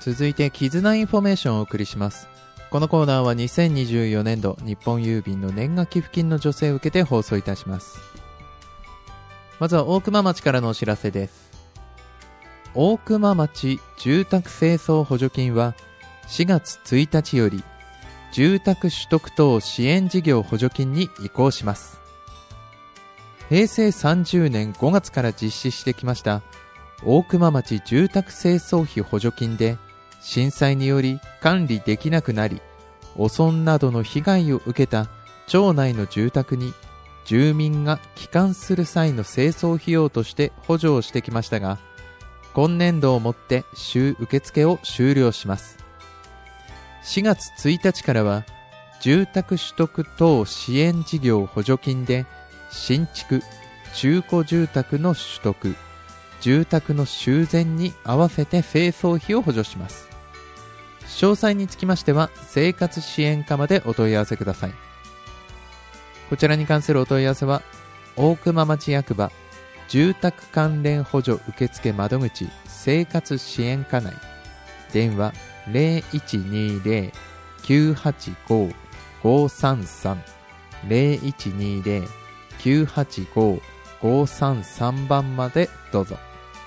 続いて絆インフォメーションをお送りします。このコーナーは2024年度日本郵便の年賀寄付金の助成を受けて放送いたします。まずは大熊町からのお知らせです。大熊町住宅清掃補助金は4月1日より住宅取得等支援事業補助金に移行します。平成30年5月から実施してきました大熊町住宅清掃費補助金で、震災により管理できなくなり汚損などの被害を受けた町内の住宅に住民が帰還する際の清掃費用として補助をしてきましたが、今年度をもって受付を終了します。4月1日からは住宅取得等支援事業補助金で新築・中古住宅の取得、住宅の修繕に合わせて清掃費を補助します。詳細につきましては生活支援課までお問い合わせください。こちらに関するお問い合わせは大熊町役場住宅関連補助受付窓口生活支援課内、電話 0120-985-533 0120-985-533 番までどうぞ。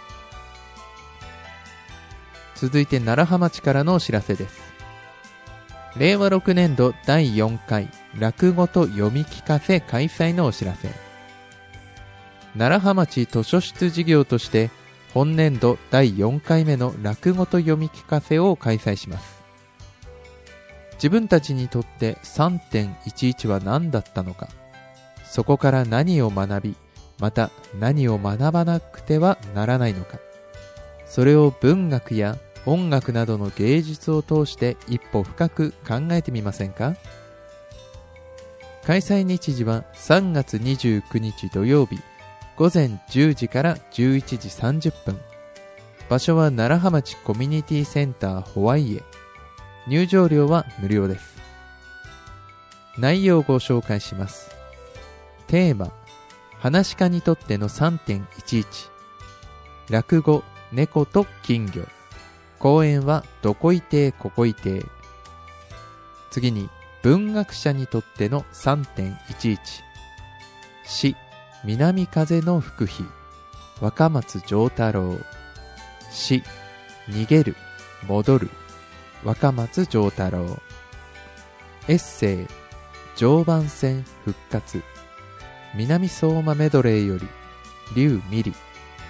続いて楢葉町からのお知らせです。令和6年度第4回落語と読み聞かせ開催のお知らせ。楢葉町図書室事業として本年度第4回目の落語と読み聞かせを開催します。自分たちにとって 3.11 は何だったのか、そこから何を学び、また何を学ばなくてはならないのか、それを文学や音楽などの芸術を通して一歩深く考えてみませんか。開催日時は3月29日土曜日午前10時から11時30分。場所は楢葉町コミュニティセンターホワイエ。入場料は無料です。内容をご紹介します。テーマ、噺家にとっての 3.11。 落語、猫と金魚。公演はどこいてここいて。次に文学者にとっての 3.11。 詩、南風の吹く日。若松丈太郎。詩、逃げる戻る。若松丈太郎。エッセイ、常磐線復活。南相馬メドレーより劉美里。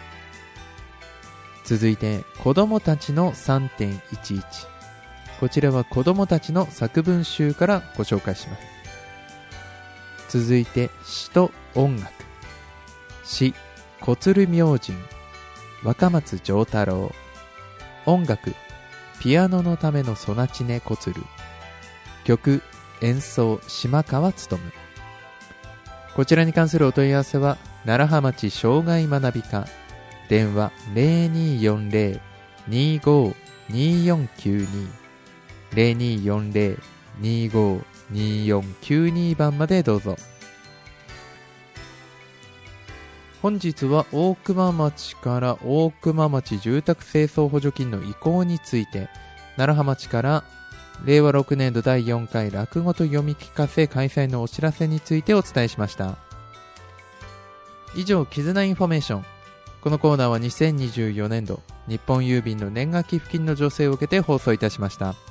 続いて子どもたちの 3.11。 こちらは子どもたちの作文集からご紹介します。続いて詩と音楽。詩、小鶴明神。若松丈太郎。音楽、ピアノのためのソナチネ小鶴。曲、演奏、島川勉。こちらに関するお問い合わせは楢葉町障害学び課、電話 0240-252492 0240-252492 番までどうぞ。本日は大熊町から大熊町住宅清掃補助金の移行について、楢葉町から令和6年度第4回落語と読み聞かせ開催のお知らせについてお伝えしました。以上、絆インフォメーション。このコーナーは2024年度日本郵便の年賀寄付金の助成を受けて放送いたしました。